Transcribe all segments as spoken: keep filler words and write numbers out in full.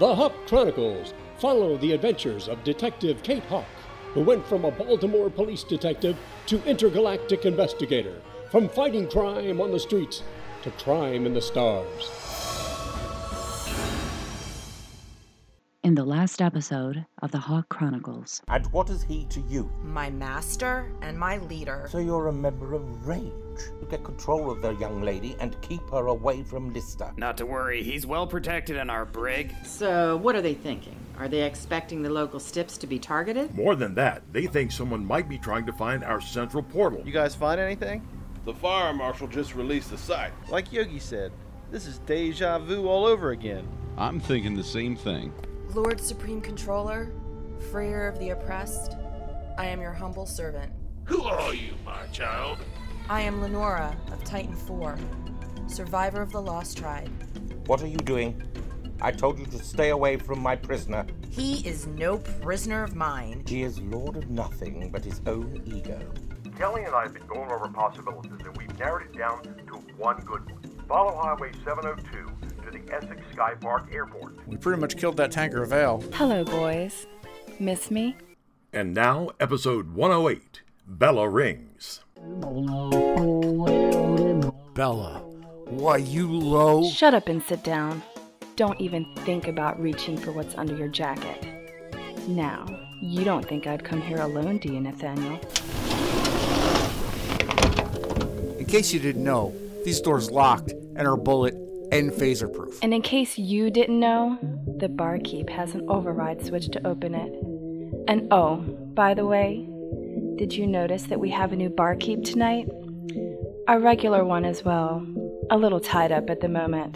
The Hawk Chronicles follow the adventures of Detective Kate Hawk, who went from a Baltimore police detective to intergalactic investigator, from fighting crime on the streets to crime in the stars. In the last episode of the Hawk Chronicles. And what is he to you? My master and my leader. So you're a member of Rage. You get control of the young lady and keep her away from Lister. Not to worry, he's well protected in our brig. So, what are they thinking? Are they expecting the local Stips to be targeted? More than that, they think someone might be trying to find our central portal. You guys find anything? The fire marshal just released the site. Like Yogi said, this is deja vu all over again. I'm thinking the same thing. Lord Supreme Controller, freer of the oppressed, I am your humble servant. Who are you, my child? I am Lenora of Titan four, survivor of the Lost Tribe. What are you doing? I told you to stay away from my prisoner. He is no prisoner of mine. He is lord of nothing but his own ego. Kelly and I have been going over possibilities, and we've narrowed it down to one good one. Follow Highway seven oh two to the Essex Sky Park Airport. We pretty much killed that tanker of ale. Hello, boys. Miss me? And now, episode one oh eight, Bella Rings. Bella, why you low? Shut up and sit down. Don't even think about reaching for what's under your jacket. Now, you don't think I'd come here alone, do you, Nathaniel? In case you didn't know, these doors locked and are bullet and phaser proof. And in case you didn't know, the barkeep has an override switch to open it. And oh, by the way, did you notice that we have a new barkeep tonight? A regular one as well. A little tied up at the moment.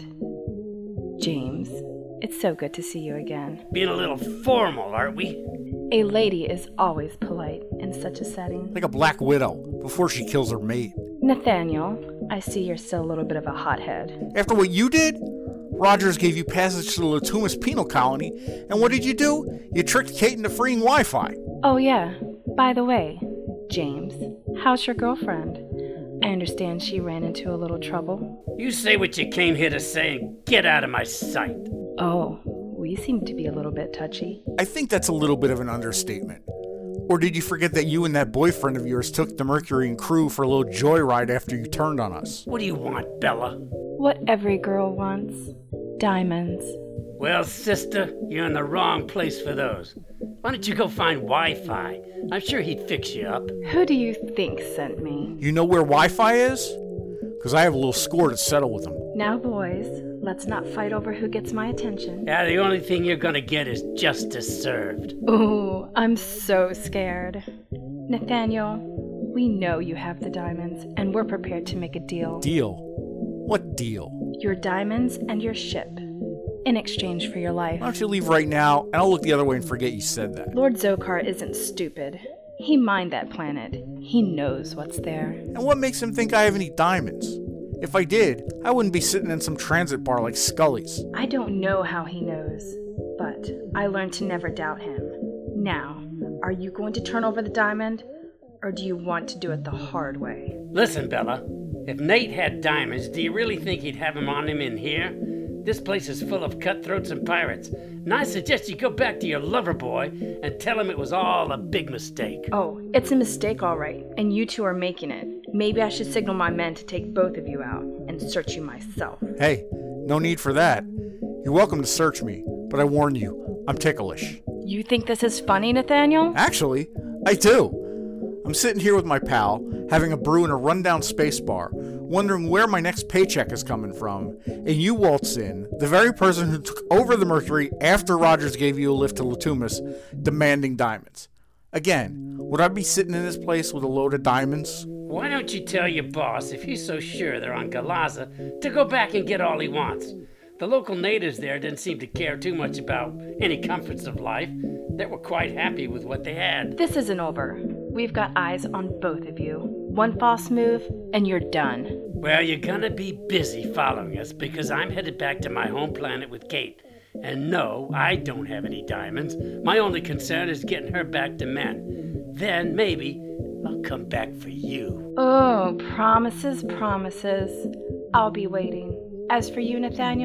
James, it's so good to see you again. Being a little formal, aren't we? A lady is always polite in such a setting. Like a black widow before she kills her mate. Nathaniel, I see you're still a little bit of a hothead. After what you did? Rogers gave you passage to the Latumas penal colony, and what did you do? You tricked Kate into freeing Wi-Fi. Oh yeah, by the way, James, how's your girlfriend? I understand she ran into a little trouble. You say what you came here to say and get out of my sight. Oh, we seem to be a little bit touchy. I think that's a little bit of an understatement. Or did you forget that you and that boyfriend of yours took the Mercury and crew for a little joyride after you turned on us? What do you want, Bella? What every girl wants. Diamonds. Well, sister, you're in the wrong place for those. Why don't you go find Wi-Fi? I'm sure he'd fix you up. Who do you think sent me? You know where Wi-Fi is? Because I have a little score to settle with him. Now, boys, let's not fight over who gets my attention. Yeah, the only thing you're gonna get is justice served. Ooh, I'm so scared. Nathaniel, we know you have the diamonds, and we're prepared to make a deal. Deal? What deal? Your diamonds and your ship, in exchange for your life. Why don't you leave right now, and I'll look the other way and forget you said that. Lord Zokar isn't stupid. He mined that planet. He knows what's there. And what makes him think I have any diamonds? If I did, I wouldn't be sitting in some transit bar like Scully's. I don't know how he knows, but I learned to never doubt him. Now, are you going to turn over the diamond, or do you want to do it the hard way? Listen, Bella, if Nate had diamonds, do you really think he'd have them on him in here? This place is full of cutthroats and pirates, and I suggest you go back to your lover boy and tell him it was all a big mistake. Oh, it's a mistake, all right, and you two are making it. Maybe I should signal my men to take both of you out and search you myself. Hey, no need for that. You're welcome to search me, but I warn you, I'm ticklish. You think this is funny, Nathaniel? Actually, I do. I'm sitting here with my pal, having a brew in a rundown space bar, wondering where my next paycheck is coming from, and you waltz in, the very person who took over the Mercury after Rogers gave you a lift to Latumas, demanding diamonds. Again, would I be sitting in this place with a load of diamonds? Why don't you tell your boss, if he's so sure they're on Galaza, to go back and get all he wants? The local natives there didn't seem to care too much about any comforts of life. They were quite happy with what they had. This isn't over. We've got eyes on both of you. One false move, and you're done. Well, you're gonna be busy following us, because I'm headed back to my home planet with Kate. And no, I don't have any diamonds. My only concern is getting her back to men. Then, maybe, I'll come back for you. Oh, promises, promises. I'll be waiting. As for you, Nathaniel,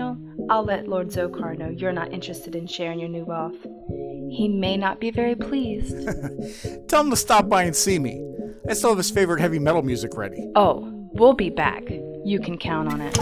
I'll let Lord Zokar know you're not interested in sharing your new wealth. He may not be very pleased. Tell him to stop by and see me. I still have his favorite heavy metal music ready. Oh, we'll be back. You can count on it.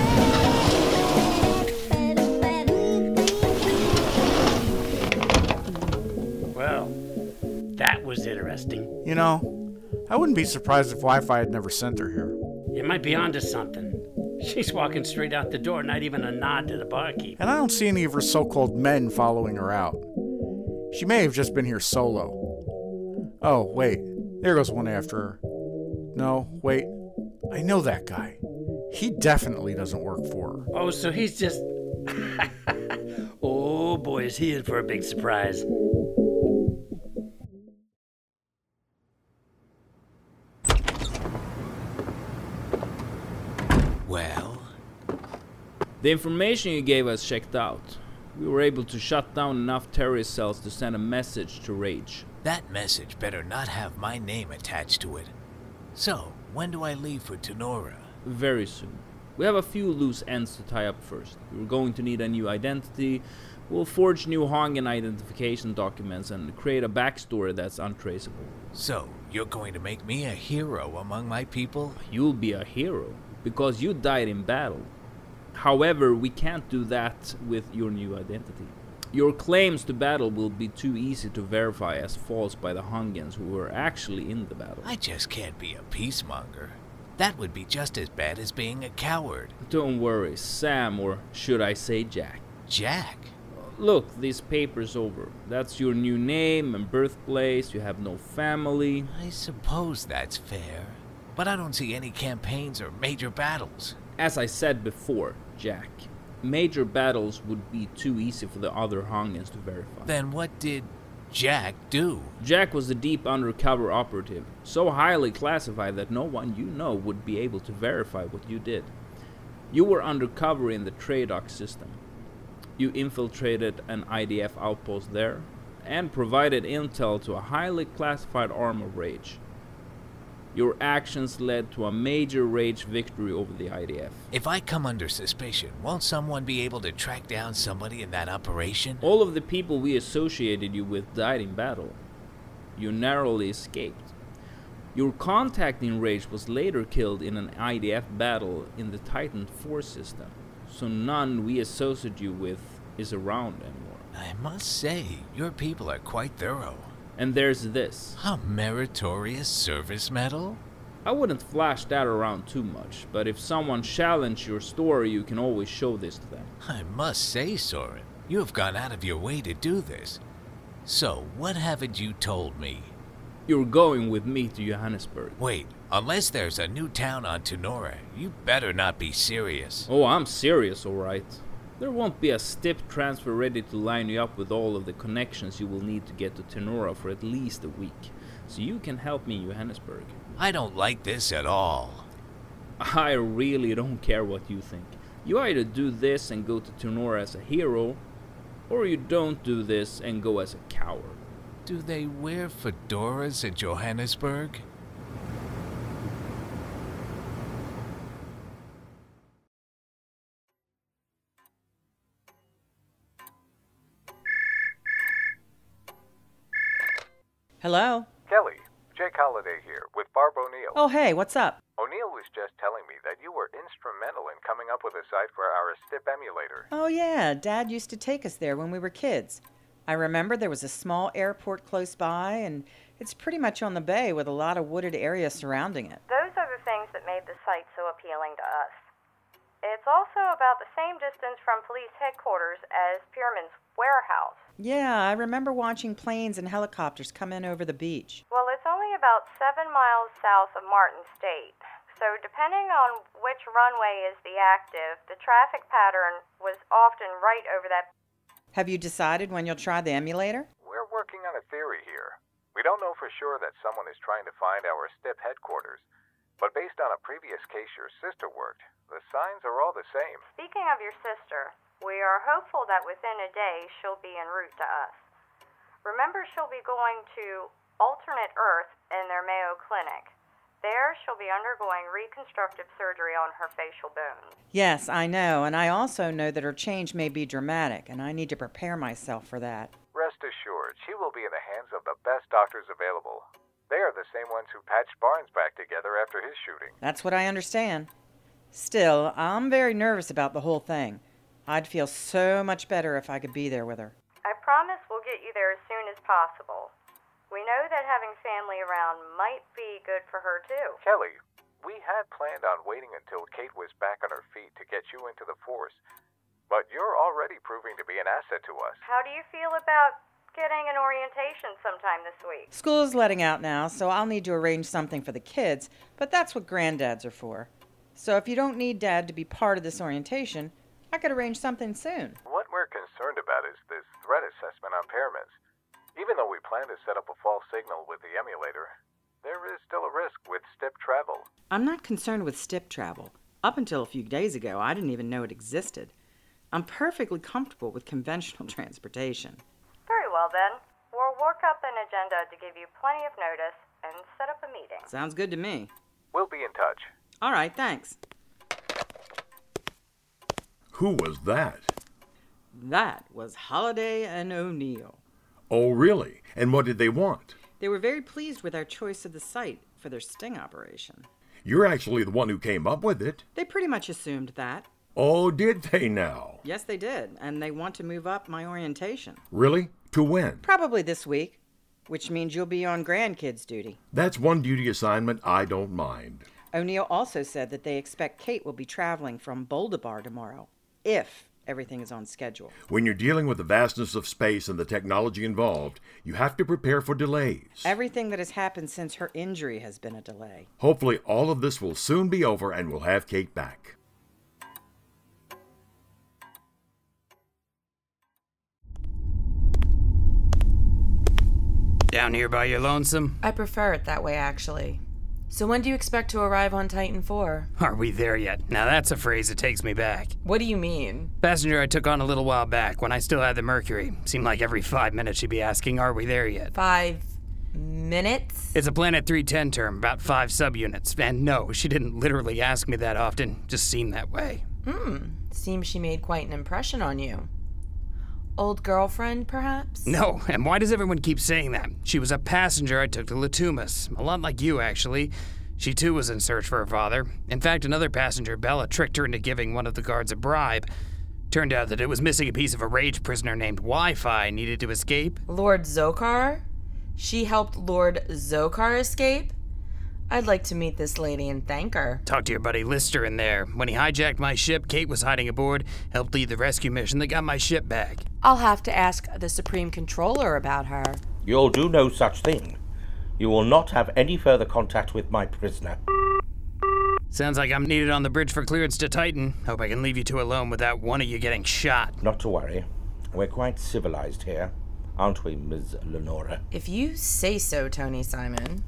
Well, that was interesting. You know, I wouldn't be surprised if Wi-Fi had never sent her here. You might be onto something. She's walking straight out the door, not even a nod to the barkeep. And I don't see any of her so-called men following her out. She may have just been here solo. Oh, wait. There goes one after her. No, wait. I know that guy. He definitely doesn't work for her. Oh, so he's just... Oh, boy, is he in for a big surprise. Well, the information you gave us checked out. We were able to shut down enough terrorist cells to send a message to Rage. That message better not have my name attached to it. So, when do I leave for Tenora? Very soon. We have a few loose ends to tie up first. We're going to need a new identity. We'll forge new Hongan identification documents and create a backstory that's untraceable. So, you're going to make me a hero among my people? You'll be a hero, because you died in battle. However, we can't do that with your new identity. Your claims to battle will be too easy to verify as false by the Hungans who were actually in the battle. I just can't be a peacemonger. That would be just as bad as being a coward. Don't worry, Sam, or should I say Jack. Jack? Look, this paper's over. That's your new name and birthplace. You have no family. I suppose that's fair. But I don't see any campaigns or major battles. As I said before, Jack, major battles would be too easy for the other Hungans to verify. Then what did Jack do? Jack was a deep undercover operative, so highly classified that no one you know would be able to verify what you did. You were undercover in the Tradoc system. You infiltrated an I D F outpost there, and provided intel to a highly classified arm of Rage. Your actions led to a major Rage victory over the I D F. If I come under suspicion, won't someone be able to track down somebody in that operation? All of the people we associated you with died in battle. You narrowly escaped. Your contact in Rage was later killed in an I D F battle in the Titan four system, so none we associate you with is around anymore. I must say, your people are quite thorough. And there's this. A meritorious service medal? I wouldn't flash that around too much, but if someone challenged your story, you can always show this to them. I must say, Soren, you have gone out of your way to do this. So, what haven't you told me? You're going with me to Johannesburg. Wait, unless there's a new town on Tenora, you better not be serious. Oh, I'm serious, alright. There won't be a stip transfer ready to line you up with all of the connections you will need to get to Tenora for at least a week, so you can help me in Johannesburg. I don't like this at all. I really don't care what you think. You either do this and go to Tenora as a hero, or you don't do this and go as a coward. Do they wear fedoras in Johannesburg? Hello? Kelly, Jake Holliday here, with Barb O'Neill. Oh, hey, what's up? O'Neill was just telling me that you were instrumental in coming up with a site for our STIP emulator. Oh, yeah, Dad used to take us there when we were kids. I remember there was a small airport close by, and it's pretty much on the bay with a lot of wooded area surrounding it. Those are the things that made the site so appealing to us. It's also about the same distance from police headquarters as Pierman's warehouse. Yeah, I remember watching planes and helicopters come in over the beach. Well, it's only about seven miles south of Martin State. So depending on which runway is the active, the traffic pattern was often right over that. Have you decided when you'll try the emulator? We're working on a theory here. We don't know for sure that someone is trying to find our STIP headquarters, but based on a previous case your sister worked, the signs are all the same. Speaking of your sister, we are hopeful that within a day she'll be en route to us. Remember, she'll be going to Alternate Earth in their Mayo Clinic. There, she'll be undergoing reconstructive surgery on her facial bones. Yes, I know, and I also know that her change may be dramatic, and I need to prepare myself for that. Rest assured, she will be in the hands of the best doctors available. They are the same ones who patched Barnes back together after his shooting. That's what I understand. Still, I'm very nervous about the whole thing. I'd feel so much better if I could be there with her. I promise we'll get you there as soon as possible. We know that having family around might be good for her, too. Kelly, we had planned on waiting until Kate was back on her feet to get you into the force, but you're already proving to be an asset to us. How do you feel about getting an orientation sometime this week? School's letting out now, so I'll need to arrange something for the kids, but that's what granddads are for. So if you don't need Dad to be part of this orientation, I could arrange something soon. What we're concerned about is this threat assessment on pyramids. Even though we plan to set up a false signal with the emulator, there is still a risk with S T I P travel. I'm not concerned with S T I P travel. Up until a few days ago, I didn't even know it existed. I'm perfectly comfortable with conventional transportation. Very well, then. We'll work up an agenda to give you plenty of notice and set up a meeting. Sounds good to me. We'll be in touch. All right, thanks. Who was that? That was Holliday and O'Neill. Oh, really? And what did they want? They were very pleased with our choice of the site for their sting operation. You're actually the one who came up with it. They pretty much assumed that. Oh, did they now? Yes, they did, and they want to move up my orientation. Really? To when? Probably this week, which means you'll be on grandkids duty. That's one duty assignment I don't mind. O'Neill also said that they expect Kate will be traveling from Boulder Bar tomorrow, if everything is on schedule. When you're dealing with the vastness of space and the technology involved, you have to prepare for delays. Everything that has happened since her injury has been a delay. Hopefully all of this will soon be over and we'll have Kate back. Down here by your lonesome? I prefer it that way, actually. So when do you expect to arrive on Titan four? Are we there yet? Now that's a phrase that takes me back. What do you mean? Passenger I took on a little while back when I still had the Mercury. Seemed like every five minutes she'd be asking, are we there yet? Five minutes? It's a Planet three ten term, about five subunits. And no, she didn't literally ask me that often, just seemed that way. Hmm, seems she made quite an impression on you. Old girlfriend, perhaps? No, and why does everyone keep saying that? She was a passenger I took to Latumas. A lot like you, actually. She too was in search for her father. In fact, another passenger, Bella, tricked her into giving one of the guards a bribe. Turned out that it was missing a piece of a rage prisoner named Wi-Fi needed to escape. Lord Zokar? She helped Lord Zokar escape? I'd like to meet this lady and thank her. Talk to your buddy Lister in there. When he hijacked my ship, Kate was hiding aboard, helped lead the rescue mission that got my ship back. I'll have to ask the Supreme Controller about her. You'll do no such thing. You will not have any further contact with my prisoner. Sounds like I'm needed on the bridge for clearance to Titan. Hope I can leave you two alone without one of you getting shot. Not to worry. We're quite civilized here, aren't we, Miz Lenora? If you say so, Tony Simon.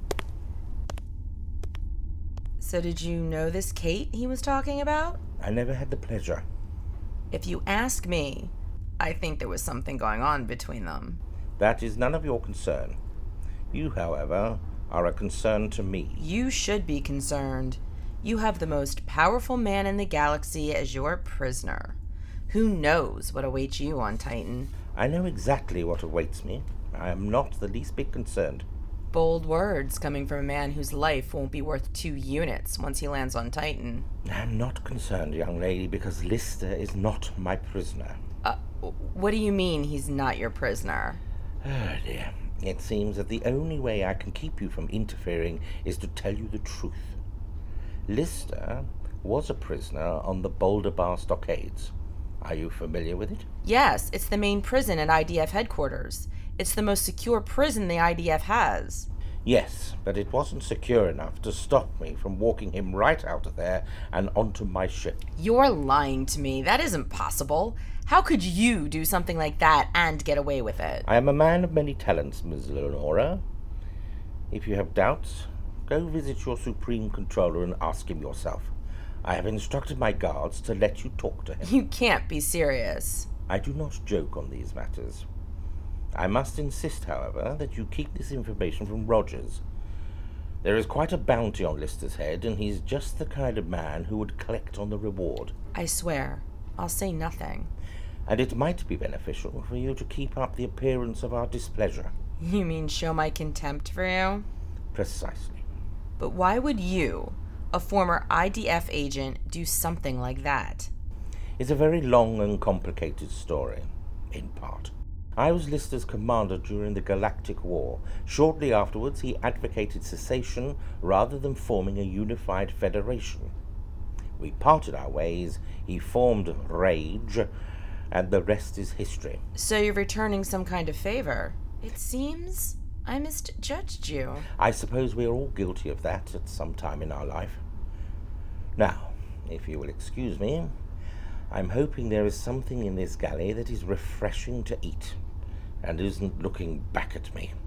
So did you know this Kate he was talking about? I never had the pleasure. If you ask me, I think there was something going on between them. That is none of your concern. You, however, are a concern to me. You should be concerned. You have the most powerful man in the galaxy as your prisoner. Who knows what awaits you on Titan? I know exactly what awaits me. I am not the least bit concerned. Bold words coming from a man whose life won't be worth two units once he lands on Titan. I'm not concerned, young lady, because Lister is not my prisoner. Uh, what do you mean he's not your prisoner? Oh dear. It seems that the only way I can keep you from interfering is to tell you the truth. Lister was a prisoner on the Boulder Bar stockades. Are you familiar with it? Yes, it's the main prison at I D F headquarters. It's the most secure prison the I D F has. Yes, but it wasn't secure enough to stop me from walking him right out of there and onto my ship. You're lying to me. That isn't possible. How could you do something like that and get away with it? I am a man of many talents, Miz Lenora. If you have doubts, go visit your Supreme Controller and ask him yourself. I have instructed my guards to let you talk to him. You can't be serious. I do not joke on these matters. I must insist, however, that you keep this information from Rogers. There is quite a bounty on Lister's head, and he's just the kind of man who would collect on the reward. I swear, I'll say nothing. And it might be beneficial for you to keep up the appearance of our displeasure. You mean show my contempt for you? Precisely. But why would you, a former I D F agent, do something like that? It's a very long and complicated story, in part. I was Lister's commander during the Galactic War. Shortly afterwards, he advocated secession rather than forming a unified federation. We parted our ways, he formed Rage, and the rest is history. So you're returning some kind of favor. It seems I misjudged you. I suppose we are all guilty of that at some time in our life. Now, if you will excuse me, I'm hoping there is something in this galley that is refreshing to eat and isn't looking back at me.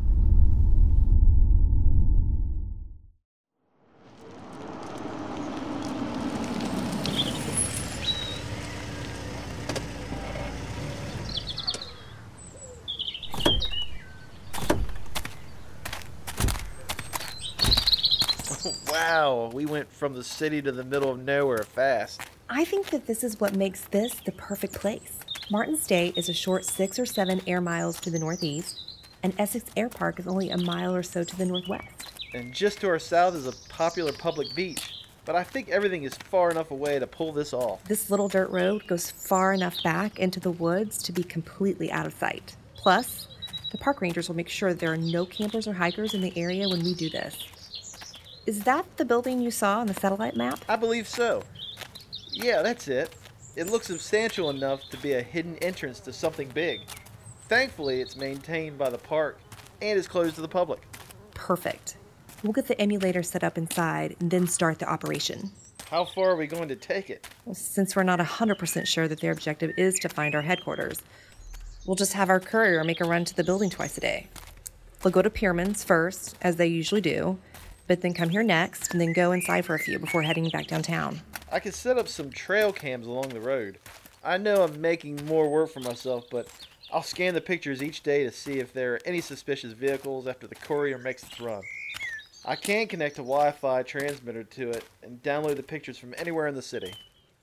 Wow, we went from the city to the middle of nowhere fast. I think that this is what makes this the perfect place. Martin's Day is a short six or seven air miles to the northeast, and Essex Air Park is only a mile or so to the northwest. And just to our south is a popular public beach. But I think everything is far enough away to pull this off. This little dirt road goes far enough back into the woods to be completely out of sight. Plus, the park rangers will make sure that there are no campers or hikers in the area when we do this. Is that the building you saw on the satellite map? I believe so. Yeah, that's it. It looks substantial enough to be a hidden entrance to something big. Thankfully, it's maintained by the park and is closed to the public. Perfect. We'll get the emulator set up inside and then start the operation. How far are we going to take it? Well, since we're not one hundred percent sure that their objective is to find our headquarters, we'll just have our courier make a run to the building twice a day. They'll go to Pierman's first, as they usually do, but then come here next and then go inside for a few before heading back downtown. I could set up some trail cams along the road. I know I'm making more work for myself, but I'll scan the pictures each day to see if there are any suspicious vehicles after the courier makes its run. I can connect a Wi-Fi transmitter to it and download the pictures from anywhere in the city.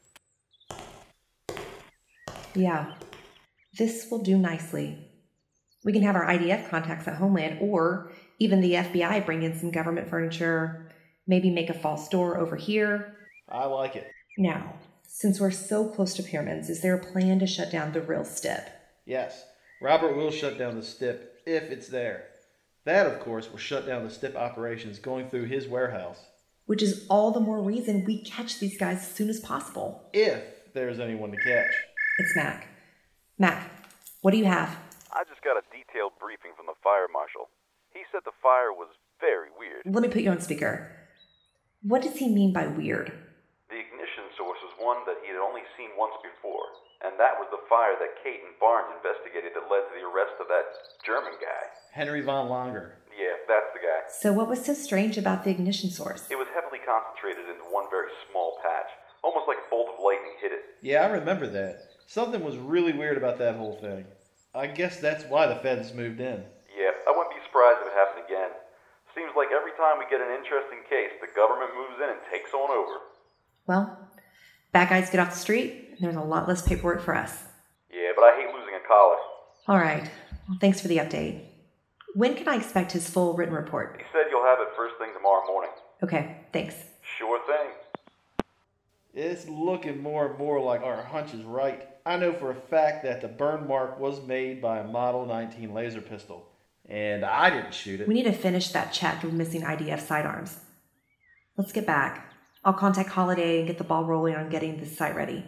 Yeah, this will do nicely. We can have our I D F contacts at Homeland, or even the F B I bring in some government furniture, maybe make a false door over here. I like it. Now, since we're so close to Pierman's, is there a plan to shut down the real stip? Yes, Robert will shut down the stip if it's there. That, of course, will shut down the stip operations going through his warehouse. Which is all the more reason we catch these guys as soon as possible. If there's anyone to catch. It's Mac. Mac, what do you have? I just got a detailed briefing from the fire marshal. He said the fire was very weird. Let me put you on speaker. What does he mean by weird? The ignition source was one that he had only seen once before, and that was the fire that Kate and Barnes investigated that led to the arrest of that German guy. Henry von Langer. Yeah, that's the guy. So what was so strange about the ignition source? It was heavily concentrated into one very small patch, almost like a bolt of lightning hit it. Yeah, I remember that. Something was really weird about that whole thing. I guess that's why the feds moved in. Yeah, I wouldn't be surprised if it happened again. Seems like every time we get an interesting case, the government moves in and takes on over. Well, bad guys get off the street, and there's a lot less paperwork for us. Yeah, but I hate losing a collar. All right. Well, thanks for the update. When can I expect his full written report? He said you'll have it first thing tomorrow morning. Okay, thanks. Sure thing. It's looking more and more like our hunch is right. I know for a fact that the burn mark was made by a Model nineteen laser pistol. And I didn't shoot it. We need to finish that check of missing I D F sidearms. Let's get back. I'll contact Holiday and get the ball rolling on getting this site ready.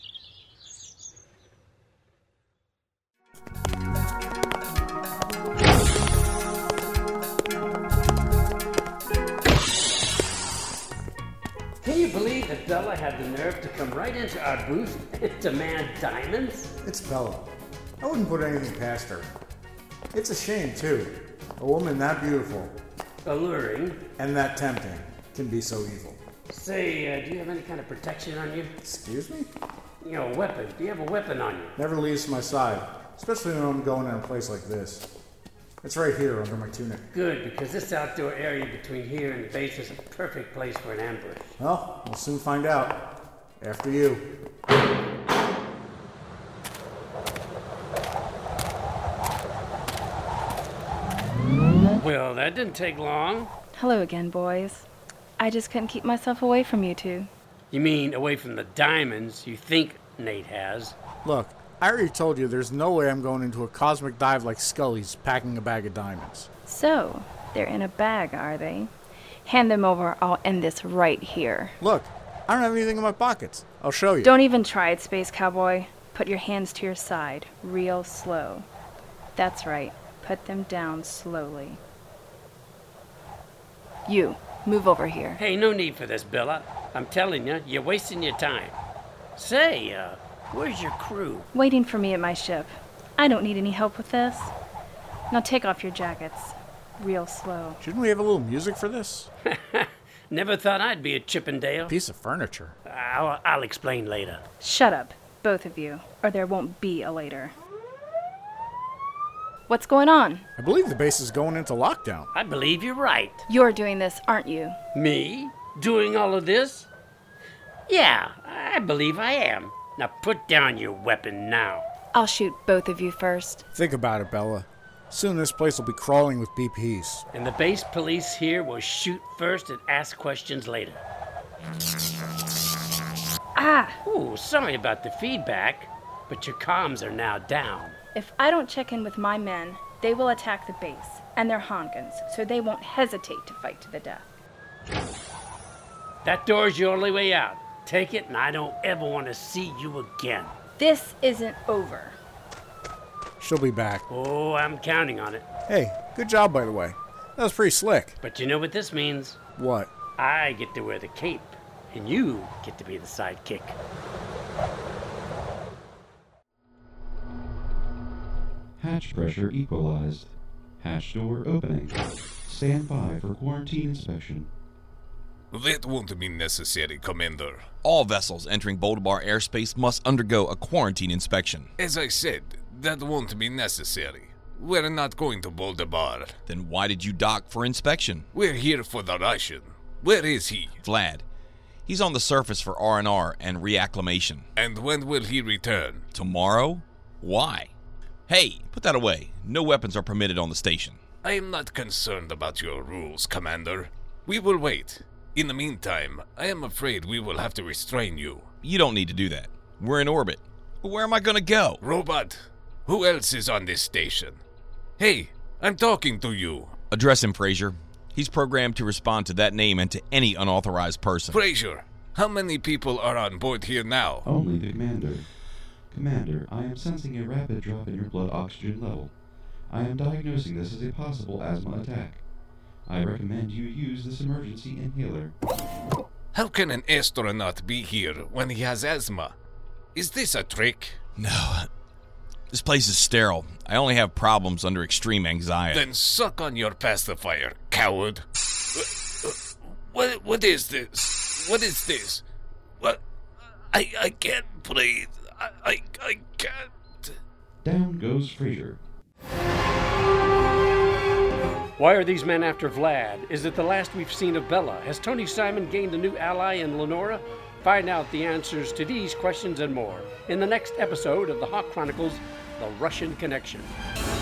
Can you believe that Bella had the nerve to come right into our booth and demand diamonds? It's Bella. I wouldn't put anything past her. It's a shame, too. A woman that beautiful, alluring, and that tempting can be so evil. Say, uh, do you have any kind of protection on you? Excuse me? You know, a weapon. Do you have a weapon on you? Never leaves my side, especially when I'm going in a place like this. It's right here under my tunic. Good, because this outdoor area between here and the base is a perfect place for an ambush. Well, we'll soon find out. After you. Well, that didn't take long. Hello again, boys. I just couldn't keep myself away from you two. You mean away from the diamonds you think Nate has? Look, I already told you there's no way I'm going into a cosmic dive like Scully's packing a bag of diamonds. So, they're in a bag, are they? Hand them over, I'll end this right here. Look, I don't have anything in my pockets. I'll show you. Don't even try it, Space Cowboy. Put your hands to your side, real slow. That's right, put them down slowly. You, move over here. Hey, no need for this, Bella. I'm telling you, you're wasting your time. Say, uh, where's your crew? Waiting for me at my ship. I don't need any help with this. Now take off your jackets. Real slow. Shouldn't we have a little music for this? Never thought I'd be a Chippendale. Piece of furniture. I'll, I'll explain later. Shut up, both of you, or there won't be a later. What's going on? I believe the base is going into lockdown. I believe you're right. You're doing this, aren't you? Me? Doing all of this? Yeah, I believe I am. Now put down your weapon now. I'll shoot both of you first. Think about it, Bella. Soon this place will be crawling with B Ps. And the base police here will shoot first and ask questions later. Ah! Ooh, sorry about the feedback, but your comms are now down. If I don't check in with my men, they will attack the base and their Hongans, so they won't hesitate to fight to the death. That door's your only way out. Take it, and I don't ever want to see you again. This isn't over. She'll be back. Oh, I'm counting on it. Hey, good job, by the way. That was pretty slick. But you know what this means? What? I get to wear the cape, and you get to be the sidekick. Hatch pressure equalized. Hatch door opening. Stand by for quarantine inspection. That won't be necessary, Commander. All vessels entering Boldabar airspace must undergo a quarantine inspection. As I said, that won't be necessary. We're not going to Boldabar. Then why did you dock for inspection? We're here for the Russian. Where is he? Vlad. He's on the surface for R and R and reacclimation. And when will he return? Tomorrow? Why? Hey, put that away. No weapons are permitted on the station. I am not concerned about your rules, Commander. We will wait. In the meantime, I am afraid we will have to restrain you. You don't need to do that. We're in orbit. But where am I gonna go? Robot, who else is on this station? Hey, I'm talking to you. Address him, Frazier. He's programmed to respond to that name and to any unauthorized person. Frazier, how many people are on board here now? Only the commander. Commander, I am sensing a rapid drop in your blood oxygen level. I am diagnosing this as a possible asthma attack. I recommend you use this emergency inhaler. How can an astronaut be here when he has asthma? Is this a trick? No. This place is sterile. I only have problems under extreme anxiety. Then suck on your pacifier, coward. What, what is this? What is this? What? I, I can't breathe. I, I, I can't. Down goes Frazier. Why are these men after Vlad? Is it the last we've seen of Bella? Has Tony Simon gained a new ally in Lenora? Find out the answers to these questions and more in the next episode of the Hawk Chronicles, The Russian Connection.